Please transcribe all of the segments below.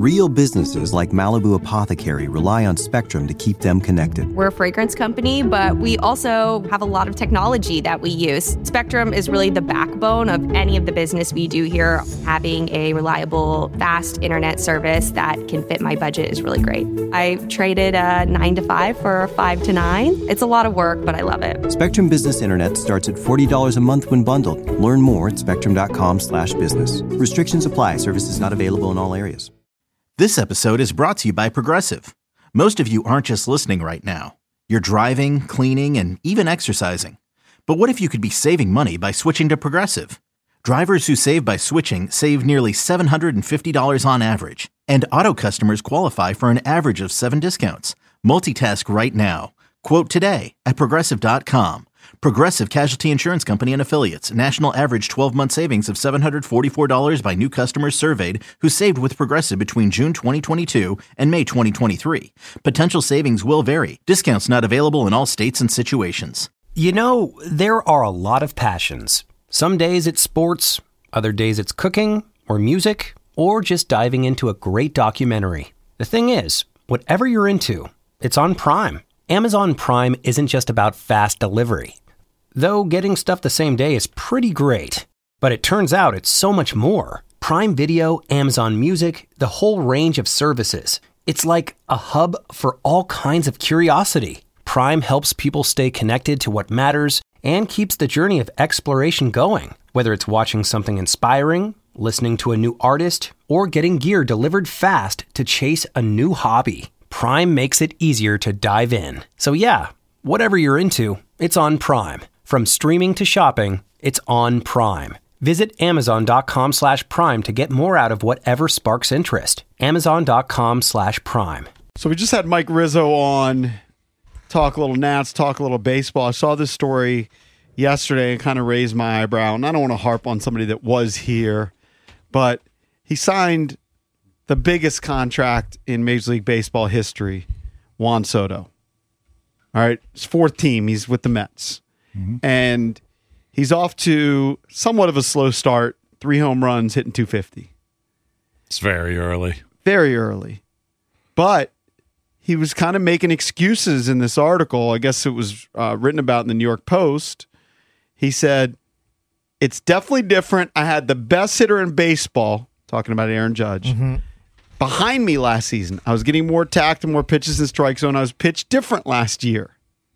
Real businesses like Malibu Apothecary rely on Spectrum to keep them connected. We're a fragrance company, but we also have a lot of technology that we use. Spectrum is really the backbone of any of the business we do here. Having a reliable, fast internet service that can fit my budget is really great. I traded a 9 to 5 for a 5 to 9. It's a lot of work, but I love it. Spectrum Business Internet starts at $40 a month when bundled. Learn more at spectrum.com/business. Restrictions apply. Services not available in all areas. This episode is brought to you by Progressive. Most of you aren't just listening right now. You're driving, cleaning, and even exercising. But what if you could be saving money by switching to Progressive? Drivers who save by switching save nearly $750 on average. And auto customers qualify for an average of 7 discounts. Multitask right now. Quote today at Progressive.com. Progressive Casualty Insurance Company and Affiliates. National average 12-month savings of $744 by new customers surveyed who saved with Progressive between June 2022 and May 2023. Potential savings will vary. Discounts not available in all states and situations. You know, there are a lot of passions. Some days it's sports, other days it's cooking or music, or just diving into a great documentary. The thing is, whatever you're into, it's on Prime. Amazon Prime isn't just about fast delivery. Though getting stuff the same day is pretty great. But it turns out it's so much more. Prime Video, Amazon Music, the whole range of services. It's like a hub for all kinds of curiosity. Prime helps people stay connected to what matters and keeps the journey of exploration going. Whether it's watching something inspiring, listening to a new artist, or getting gear delivered fast to chase a new hobby. Prime makes it easier to dive in. So yeah, whatever you're into, it's on Prime. From streaming to shopping, it's on Prime. Visit Amazon.com/Prime to get more out of whatever sparks interest. Amazon.com/Prime. So we just had Mike Rizzo on, talk a little Nats, talk a little baseball. I saw this story yesterday and kind of raised my eyebrow. And I don't want to harp on somebody that was here, but he signed the biggest contract in Major League Baseball history, Juan Soto. All right, his 4th team. He's with the Mets. Mm-hmm. And he's off to somewhat of a slow start, 3 home runs, hitting .250. It's very early. Very early. But he was kind of making excuses in this article. I guess it was written about in the New York Post. He said, it's definitely different. I had the best hitter in baseball, talking about Aaron Judge, behind me last season. I was getting more tact and more pitches in strike zone. I was pitched different last year.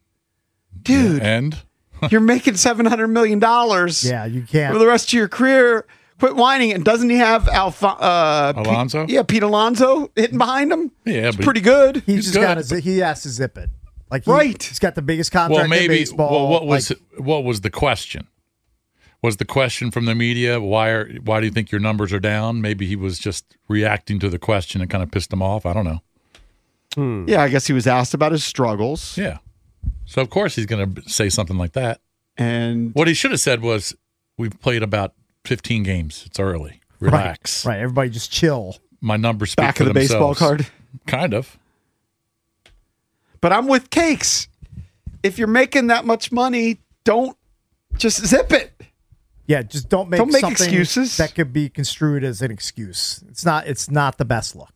Dude, and you're making $700 million. Yeah, you can't. For the rest of your career. Quit whining. And doesn't he have Alonso? Pete Alonso hitting behind him? Yeah, it's pretty good. He has to zip it. Like he's got the biggest contract in baseball. Well, what was the question? Was the question from the media, why do you think your numbers are down? Maybe he was just reacting to the question and kind of pissed him off. I don't know. Yeah, I guess he was asked about his struggles. Yeah. So, of course, he's going to say something like that. And what he should have said was, we've played about 15 games. It's early. Relax. Right. Everybody just chill. My numbers speak back for of the themselves. baseball card. Kind of. But I'm with Cakes. If you're making that much money, don't just zip it. Yeah, just don't make excuses that could be construed as an excuse. It's not the best look.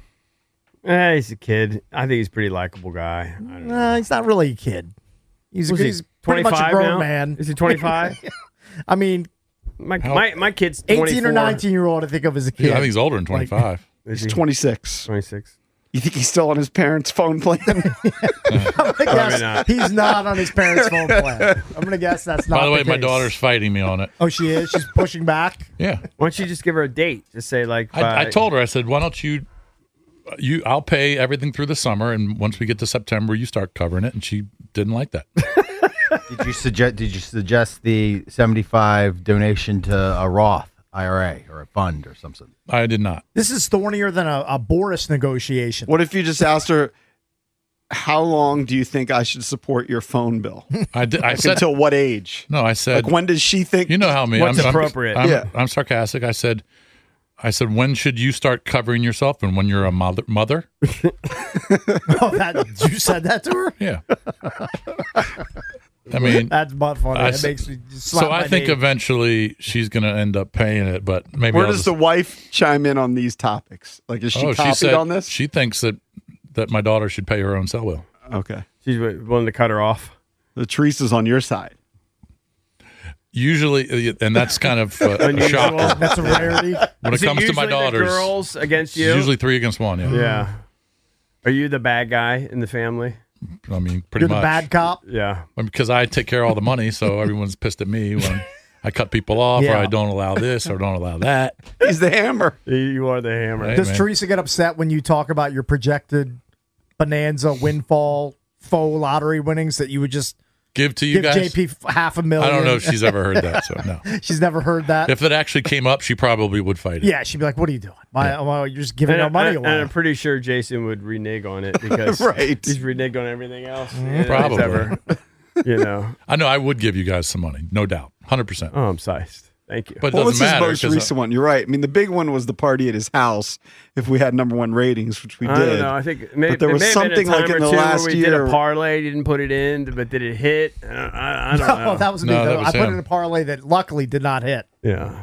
He's a kid. I think he's a pretty likable guy. He's not really a kid. He's pretty much a grown man. Is he 25? I mean, my kid's 24. 18 or 19-year-old I think of as a kid. Yeah, I think he's older than 25. He's 26. 26. You think he's still on his parents' phone plan? I'm gonna guess he's not on his parents' phone plan. I'm going to guess that's not By the way, my case. daughter's fighting me on it. Oh, she is? She's pushing back? Yeah. Why don't you just give her a date? Just say like... I told her, I said, why don't you I'll pay everything through the summer, and once we get to September, you start covering it, and she didn't like that. Did you suggest the 75 donation to a Roth IRA or a fund or something? I did not. This is thornier than a Boris negotiation. What if you just asked her, how long do you think I should support your phone bill? I said, until what age? No, I said, like, when does she think? You know how me. What's appropriate? I'm sarcastic. I said, when should you start covering yourself, and when you're a mother? You said that to her? Yeah. I mean, That's butt funny. I That s- makes me just slap so I my think knee. eventually she's going to end up paying it, but maybe Where I'll does just, the wife chime in on these topics? Like, is she copied said on this? she thinks that my daughter should pay her own cell bill. Okay. She's willing to cut her off. The Teresa's on your side. Usually, and that's kind of a Unusual. shocker. That's a rarity. When it Is it comes to my usually the daughters, girls against it's you. usually 3 against 1. Yeah. Yeah. Are you the bad guy in the family? I mean, pretty You're the much. bad cop. Yeah. Because I take care of all the money, so everyone's pissed at me when I cut people off, or Yeah. I don't allow this, or don't allow that. He's the hammer. You are the hammer. Hey, Does man. Teresa get upset when you talk about your projected bonanza windfall faux lottery winnings that you would just Give to you give guys. JP $500,000? I don't know if she's ever heard that, so no. She's never heard that. If it actually came up, she probably would fight it. Yeah, she'd be like, "What are you doing? You're just giving our money and away." I'm pretty sure Jason would renege on it because Right. he's reneged on everything else. Probably. Ever, you know. I know I would give you guys some money, no doubt, 100%. Oh, I'm sized. Thank you. But it What was doesn't his matter. most 'cause, recent one? You're right. I mean, the big one was the party at his house. If we had #1 ratings, which we I did, don't know. I think maybe, but there was may have been a something like time in or the two last where we year. did a parlay, didn't put it in, but did it hit? I don't know. Oh, that was me. No, though. that was I put him. in a parlay that luckily did not hit. Yeah.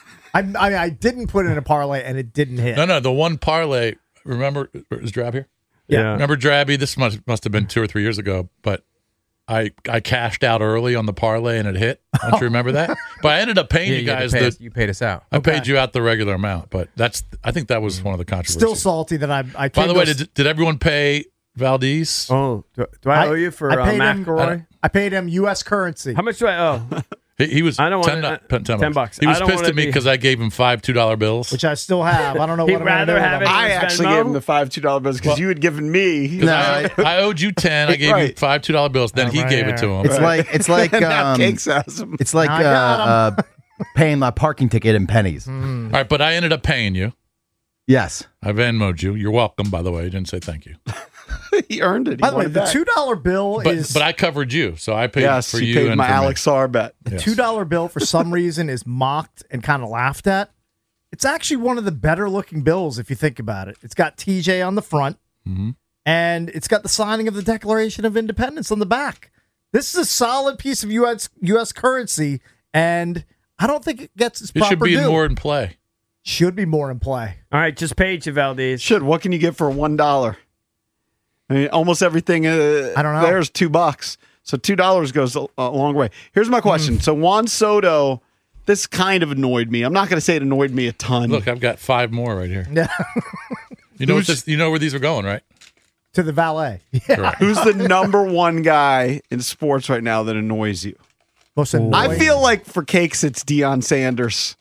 I didn't put in a parlay and it didn't hit. No, the one parlay, remember, is Drab here? Yeah. Remember Drabby? This must have been 2 or 3 years ago, but I cashed out early on the parlay and it hit. Don't you remember that? But I ended up paying you guys. You paid us out. I paid you out the regular amount, but I think that was one of the controversies. Still salty that I By paid the way, those- did everyone pay Valdez? Oh, do I owe you for I paid him- McElroy? I paid him U.S. currency. How much do I owe? He was I don't $10, want $10. He I was don't pissed wanna at me be- because I gave him 5 $2 bills. Which I still have. I don't know He'd what I'm gonna do rather with have them. it. I Venmo? actually gave him the $5 $2 bills because you had given me. 'Cause I owed you 10. I gave you Right. 5 $2 bills. Then he right gave it to him. It's like now Cakes has him. it's like I got paying the parking ticket in pennies. All right, but I ended up paying you. Yes. I Venmo'd you. You're welcome, by the way. I didn't say thank you. He earned it. He By the way, wanted the that. $2 bill is But I covered you, so I paid Yes, for he you paid and my for me. Alex Sarr bet. the Yes. $2 bill for some reason is mocked and kind of laughed at. It's actually one of the better looking bills if you think about it. It's got TJ on the front, and it's got the signing of the Declaration of Independence on the back. This is a solid piece of U.S. currency, and I don't think it gets its It proper should be due. more in play. Should be more in play. All right, just paid you, Valdez. Should. What can you get for $1? I mean, almost everything I don't know. there's $2. So $2 goes a long way. Here's my question. So Juan Soto, this kind of annoyed me. I'm not going to say it annoyed me a ton. Look, I've got 5 more right here. Yeah. You know you know where these are going, right? To the valet. Yeah. Correct. Who's the #1 guy in sports right now that annoys you? Most annoying. I feel like for Cakes, it's Deion Sanders.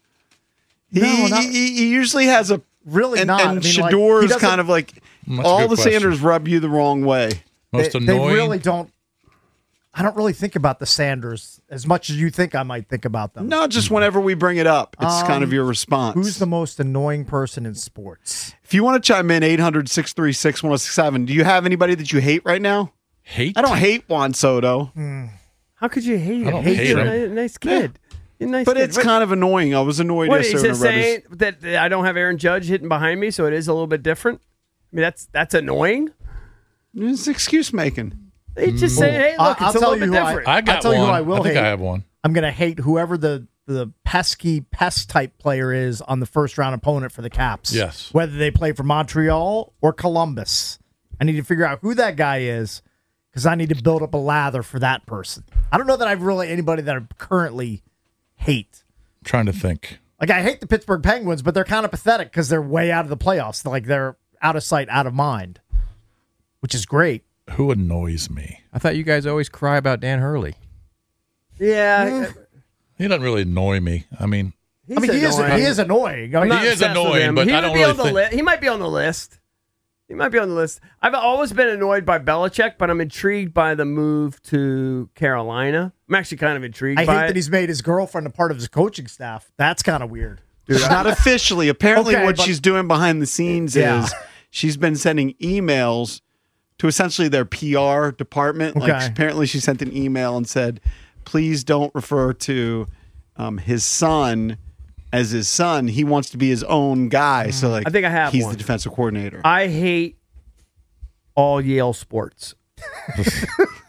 He usually has a Really and, not. And I mean, like, Shador he is doesn't- kind of like That's a all good the question. Sanders rub you the wrong way. Most they annoying. really don't. I don't really think about the Sanders as much as you think I might think about them. No, just whenever we bring it up, it's kind of your response. Who's the most annoying person in sports? If you want to chime in, 800-636-1067. Do you have anybody that you hate right now? Hate? I don't hate Juan Soto, How could you hate him? I don't hate You're him. a nice kid. You're a nice but kid. it's kind of annoying. I was annoyed What yesterday. is when it I read his- saying that I don't have Aaron Judge hitting behind me, so it is a little bit different? I mean, that's annoying. It's excuse making. They just say, "Hey, look, I'll it's a tell little you bit who different." I got I'll tell you one. who I will think hate. I have one. I'm going to hate whoever the pesky pest type player is on the first round opponent for the Caps. Yes. Whether they play for Montreal or Columbus. I need to figure out who that guy is because I need to build up a lather for that person. I don't know that I've really anybody that I currently hate. I'm trying to think. Like, I hate the Pittsburgh Penguins, but they're kind of pathetic because they're way out of the playoffs. Like, they're out of sight, out of mind, which is great. Who annoys me? I thought you guys always cry about Dan Hurley. Yeah, He doesn't really annoy me. I mean, He is annoying. I I'm mean, not He is obsessed with annoying, him. but he I would don't be really on the think- list. He might be on the list. He might be on the list. I've always been annoyed by Belichick, but I'm intrigued by the move to Carolina. I'm actually kind of intrigued I by hate it. that he's made his girlfriend a part of his coaching staff. That's kind of weird. She's not officially. Apparently, Okay, what but- she's doing behind the scenes Yeah. is she's been sending emails to essentially their PR department. Like, Okay. apparently, she sent an email and said, "Please don't refer to his son as his son. He wants to be his own guy." So, like, I think I have he's one. the defensive coordinator. I hate all Yale sports.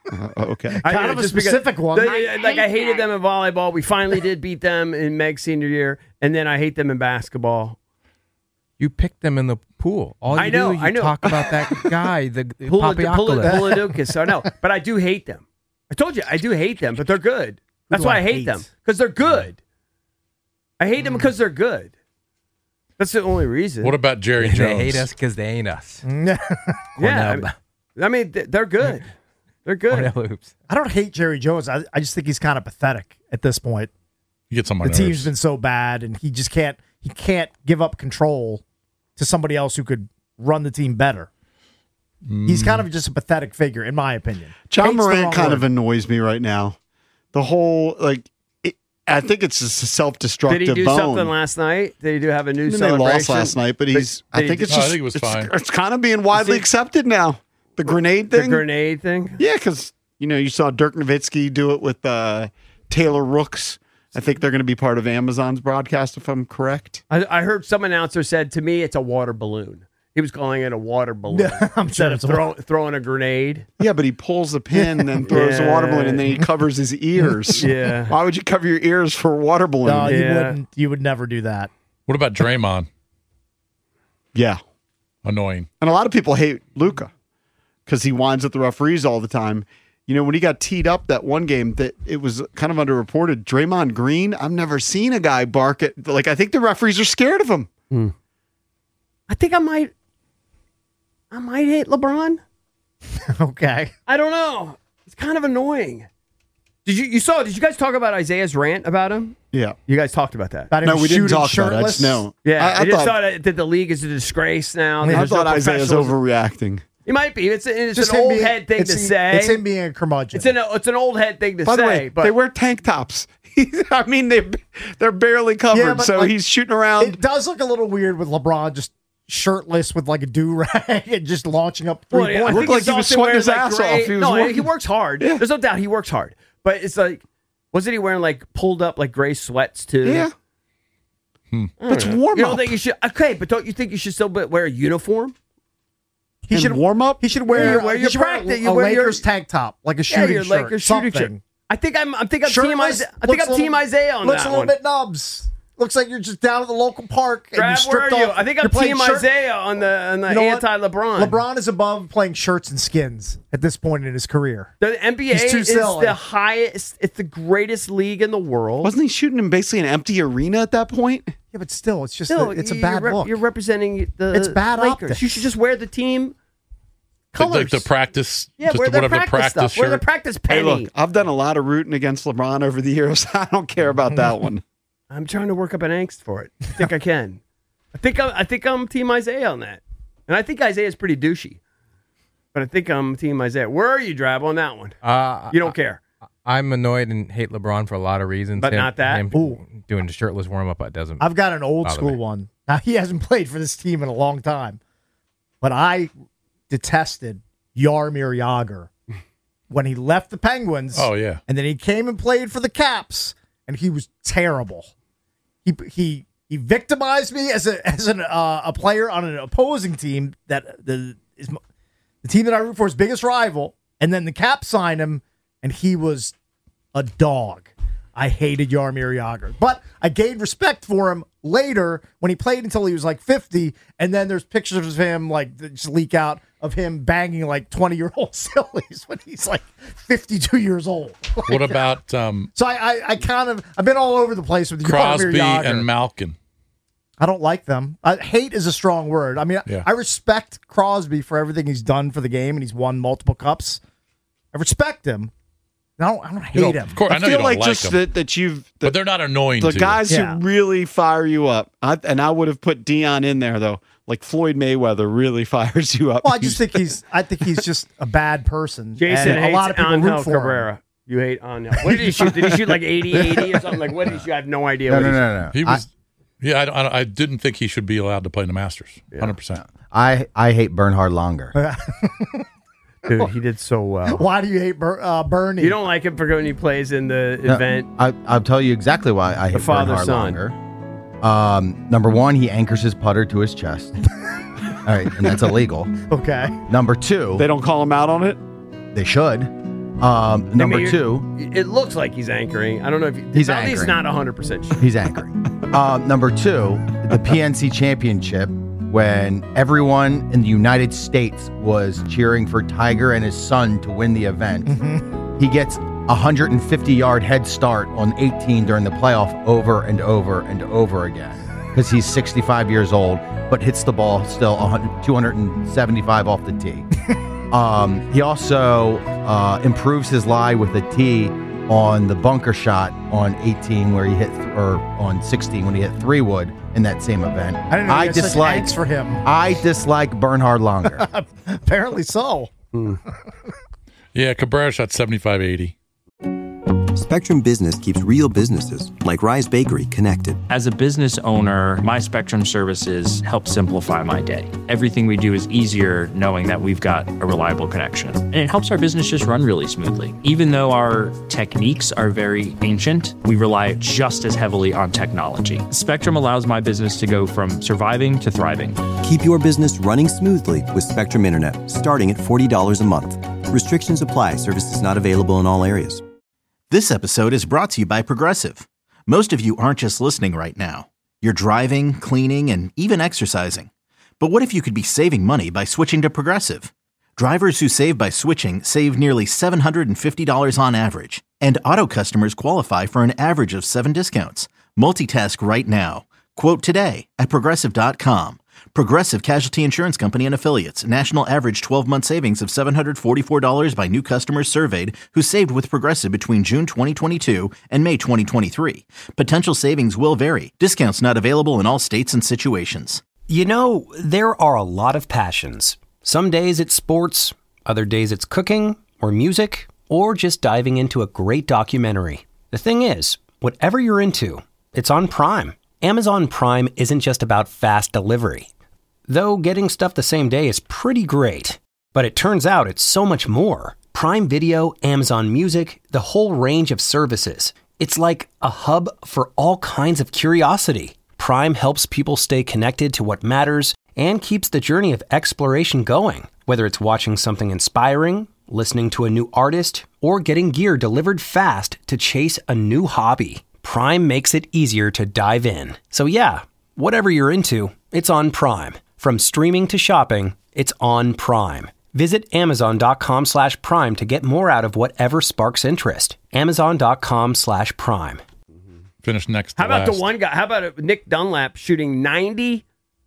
Okay. Kind of a specific one. I hated them in volleyball. We finally did beat them in Meg's senior year, and then I hate them in basketball. You picked them in the pool. All you do is you talk about that guy, the Papadopoulos. I know, but I do hate them. I told you, I do hate them, but they're good. That's why I hate them, because they're good. I hate them because they're good. That's the only reason. What about Jerry Jones? They hate us because they ain't us. Yeah, I mean, they're good. They're good. I don't hate Jerry Jones. I just think he's kind of pathetic at this point. You get The team's been so bad, and he just can't give up control to somebody else who could run the team better. He's kind of just a pathetic figure, in my opinion. John Morant kind of annoys me right now. The whole, I think it's just a self-destructive Did he do bone. something last night? Did he have a new They celebration? lost last night, but I think it was fine. It's kind of being widely accepted now. The grenade thing? The grenade thing? Yeah, because, you saw Dirk Nowitzki do it with Taylor Rooks. I think they're going to be part of Amazon's broadcast, if I'm correct. I heard some announcer said, to me, it's a water balloon. He was calling it a water balloon. I'm Instead of throwing a grenade. Yeah, but he pulls the pin and throws a water balloon, and then he covers his ears. Yeah. Why would you cover your ears for a water balloon? No, you wouldn't. You would never do that. What about Draymond? Yeah. Annoying. And a lot of people hate Luka because he whines at the referees all the time. When he got teed up that one game, that it was kind of underreported. Draymond Green, I've never seen a guy bark at. I think the referees are scared of him. I think I might hate LeBron. Okay. I don't know. It's kind of annoying. Did you guys talk about Isaiah's rant about him? Yeah. You guys talked about that. No, we didn't talk about it. I just know. Yeah, I just thought thought that the league is a disgrace now. I thought Isaiah's overreacting. He might be. It's Just an him old being- head thing to say. It's him being a curmudgeon. It's an old head thing to By say. the way, but they wear tank tops. I mean, they're barely covered, Yeah, but, so he's shooting around. It does look a little weird with LeBron just shirtless with a do-rag and just launching up three Well, I pointers. think like he was also sweating his wearing, ass gray- off. He was no, working. he works hard. Yeah. There's no doubt he works hard. But it's wasn't he wearing pulled up gray sweats too? Yeah. It's warm You up. don't think you should? Okay, but don't you think you should still wear a uniform? He should warm up. He should wear, You wear your practice- you a wear your- Lakers tank top, like a shooting your shirt. Lakers shooting something. shirt. I think I'm team Shirtless, Isaiah. I think I'm team Isaiah on looks that a little one. bit nubs. Looks like you're just down at the local park and Brad, you where are stripped you? off. I think You're I'm playing team shirt- Isaiah on the You know what? anti-LeBron. LeBron is above playing shirts and skins at this point in his career. The NBA He's too is silly. the highest. It's the greatest league in the world. Wasn't he shooting in basically an empty arena at that point? Yeah, but still, it's just Still, it's a you're bad look. You're representing the It's bad Lakers. optics. You should just wear the team colors. The practice, Yeah, just wear their whatever practice stuff. practice Wear the shirt. practice Hey, penny. look, I've done a lot of rooting against LeBron over the years. I don't care about that one. I'm trying to work up an angst for it. I think I can. I think I'm team Isaiah on that, and I think Isaiah's pretty douchey. But I think I'm team Isaiah. Where are you, Drab, on that one? You don't care. I'm annoyed and hate LeBron for a lot of reasons. But not that? Him Ooh. doing the shirtless warm up doesn't. I've got an old bother school me. one. Now, he hasn't played for this team in a long time, but I detested Jaromir Jagr when he left the Penguins. Oh, yeah. And then he came and played for the Caps, and he was terrible. He victimized me as a player on an opposing team that the team that I root for is biggest rival, and then the Caps signed him, and he was a dog. I hated Jaromir Jagr, but I gained respect for him later when he played until he was 50, and then there's pictures of him that just leak out of him banging 20-year-old sillies when he's 52 years old. What about So I kind of I've been all over the place with Jaromir Crosby Jagr. and Malkin? I don't like them. Hate is a strong word. I mean, Yeah. I respect Crosby for everything he's done for the game, and he's won multiple cups. I respect him. I don't hate him. Of course, I know you feel don't like like just them, that you've but they're not annoying the to guys you. Yeah. who really fire you up. I would have put Dion in there though. Like Floyd Mayweather really fires you up. Well, I think he's just a bad person. Jason and hates a lot of people Angel root for him. Cabrera. You hate Angel. What did he shoot? Did he shoot 80 or something? What did he shoot? I have no idea. No. He was. I didn't think he should be allowed to play in the Masters. 100%. I hate Bernhard Langer. Dude, he did so well. Why do you hate Bernie? You don't like him for when he plays in the event. I'll tell you exactly why I hate Bernhard father-son. Langer. Number one, he anchors his putter to his chest. All right, and that's illegal. Okay. Number two, They don't call him out on it. they should. Number two. It looks like he's anchoring. I don't know if he's at anchoring. least not 100% sure. He's anchoring. Number two, the PNC Championship, when everyone in the United States was cheering for Tiger and his son to win the event. He gets 150-yard head start on 18 during the playoff over and over and over again because he's 65 years old, but hits the ball still 275 off the tee. He also improves his lie with a tee on the bunker shot on 18 where he hit, or on 16 when he hit 3-wood in that same event. I didn't know you had such angst for him. I dislike Bernhard Langer. Apparently so. Yeah, Cabrera shot 75-80. Spectrum Business keeps real businesses, like Rise Bakery, connected. As a business owner, my Spectrum services help simplify my day. Everything we do is easier knowing that we've got a reliable connection. And it helps our business just run really smoothly. Even though our techniques are very ancient, we rely just as heavily on technology. Spectrum allows my business to go from surviving to thriving. Keep your business running smoothly with Spectrum Internet, starting at $40 a month. Restrictions apply. Services not available in all areas. This episode is brought to you by Progressive. Most of you aren't just listening right now. You're driving, cleaning, and even exercising. But what if you could be saving money by switching to Progressive? Drivers who save by switching save nearly $750 on average. And auto customers qualify for an average of 7 discounts. Multitask right now. Quote today at Progressive.com. Progressive Casualty Insurance Company and Affiliates. National average 12-month savings of $744 by new customers surveyed who saved with Progressive between June 2022 and May 2023. Potential savings will vary. Discounts not available in all states and situations. You know, there are a lot of passions. Some days it's sports, other days it's cooking or music, or just diving into a great documentary. The thing is, whatever you're into, it's on Prime. Amazon Prime isn't just about fast delivery. Though getting stuff the same day is pretty great. But it turns out it's so much more. Prime Video, Amazon Music, the whole range of services. It's like a hub for all kinds of curiosity. Prime helps people stay connected to what matters and keeps the journey of exploration going. Whether it's watching something inspiring, listening to a new artist, or getting gear delivered fast to chase a new hobby. Prime makes it easier to dive in. So yeah, whatever you're into, it's on Prime. From streaming to shopping, it's on Prime. Visit Amazon.com/Prime to get more out of whatever sparks interest. Amazon.com/Prime. Finish next. How about the one guy? How about Nick Dunlap shooting 90?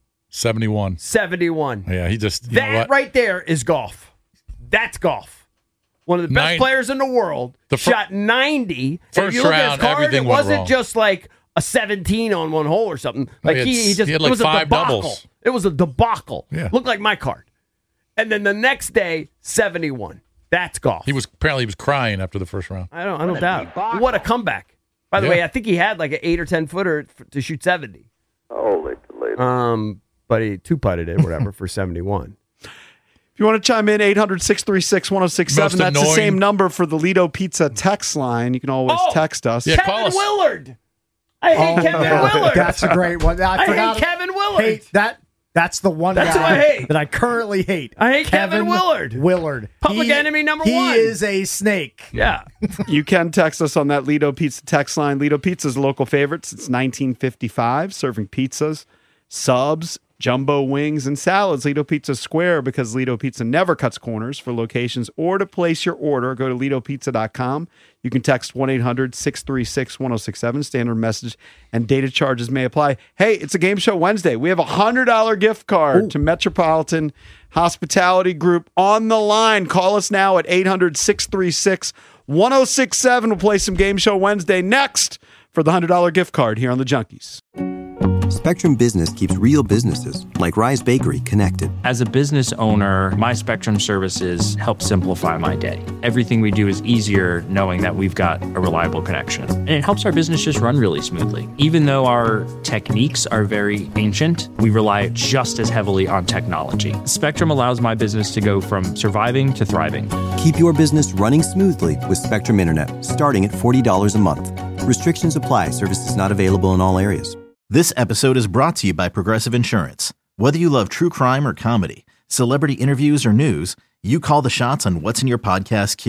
71. 71. Yeah, he just... That right there is golf. That's golf. One of the best players in the world shot 90. First round, everything went wrong. It wasn't just like a 17 on one hole or something. Like he just had like it was 5 a debacle. doubles. It was a debacle. Yeah. Looked like my card. And then the next day, 71. That's golf. He was crying after the first round. I don't doubt. What a comeback. By the way, I think he had like an 8 or 10 footer to shoot 70. Holy toledo. But he 2-putted it, whatever, for 71. If you want to chime in, 800-636-1067. That's the same number for the Lido Pizza text line. You can always text us. Yeah, Kevin Willard. I hate Kevin Willard. That's a great one. I hate Kevin Willard. That's the one That's guy who I hate. that I currently hate. I hate Kevin Willard. Willard. Public enemy number 1. He is a snake. Yeah. You can text us on that Lido Pizza text line. Lido Pizza is a local favorite since 1955, serving pizzas, subs, jumbo wings, and salads. Lido Pizza Square, because Lido Pizza never cuts corners. For locations or to place your order, go to LidoPizza.com. You can text 1-800-636-1067. Standard message and data charges may apply. Hey, it's a Game Show Wednesday. We have a $100 gift card to Metropolitan Hospitality Group on the line. Call us now at 800-636-1067. We'll play some Game Show Wednesday next for the $100 gift card here on The Junkies. Spectrum Business keeps real businesses, like Rise Bakery, connected. As a business owner, my Spectrum services help simplify my day. Everything we do is easier knowing that we've got a reliable connection. And it helps our business just run really smoothly. Even though our techniques are very ancient, we rely just as heavily on technology. Spectrum allows my business to go from surviving to thriving. Keep your business running smoothly with Spectrum Internet, starting at $40 a month. Restrictions apply. Services not available in all areas. This episode is brought to you by Progressive Insurance. Whether you love true crime or comedy, celebrity interviews or news, you call the shots on what's in your podcast queue.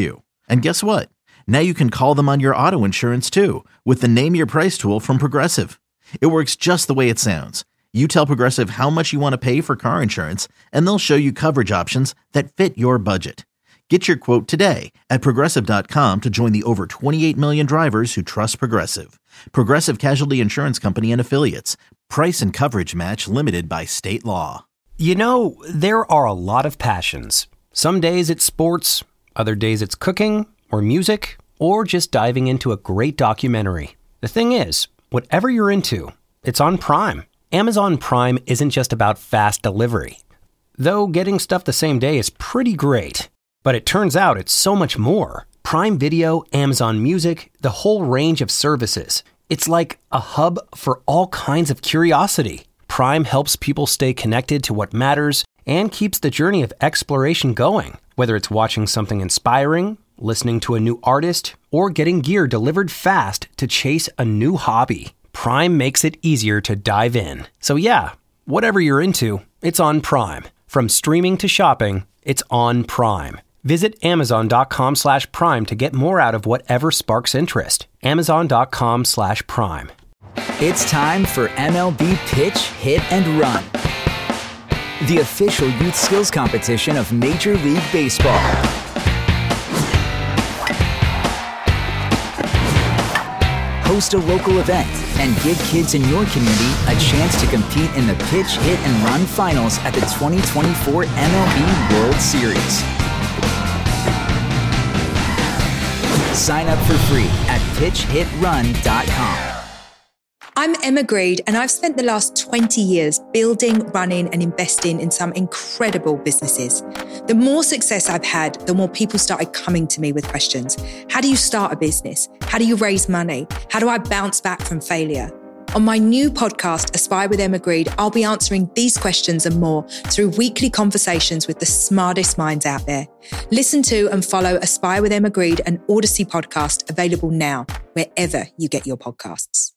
And guess what? Now you can call them on your auto insurance too with the Name Your Price tool from Progressive. It works just the way it sounds. You tell Progressive how much you want to pay for car insurance, and they'll show you coverage options that fit your budget. Get your quote today at Progressive.com to join the over 28 million drivers who trust Progressive. Progressive Casualty Insurance Company and Affiliates. Price and coverage match limited by state law. You know, there are a lot of passions. Some days it's sports, other days it's cooking or music, or just diving into a great documentary. The thing is, whatever you're into, it's on Prime. Amazon Prime isn't just about fast delivery. Though getting stuff the same day is pretty great. But it turns out it's so much more. Prime Video, Amazon Music, the whole range of services. It's like a hub for all kinds of curiosity. Prime helps people stay connected to what matters and keeps the journey of exploration going. Whether it's watching something inspiring, listening to a new artist, or getting gear delivered fast to chase a new hobby, Prime makes it easier to dive in. So yeah, whatever you're into, it's on Prime. From streaming to shopping, it's on Prime. Visit Amazon.com/Prime to get more out of whatever sparks interest. Amazon.com/Prime. It's time for MLB Pitch, Hit, and Run, the official youth skills competition of Major League Baseball. Host a local event and give kids in your community a chance to compete in the Pitch, Hit, and Run finals at the 2024 MLB World Series. Sign up for free at pitchhitrun.com. I'm Emma Greed, and I've spent the last 20 years building, running, and investing in some incredible businesses. The more success I've had, the more people started coming to me with questions. How do you start a business? How do you raise money? How do I bounce back from failure? On my new podcast, Aspire with Emma Greed, I'll be answering these questions and more through weekly conversations with the smartest minds out there. Listen to and follow Aspire with Emma Greed, an Odyssey podcast, available now, wherever you get your podcasts.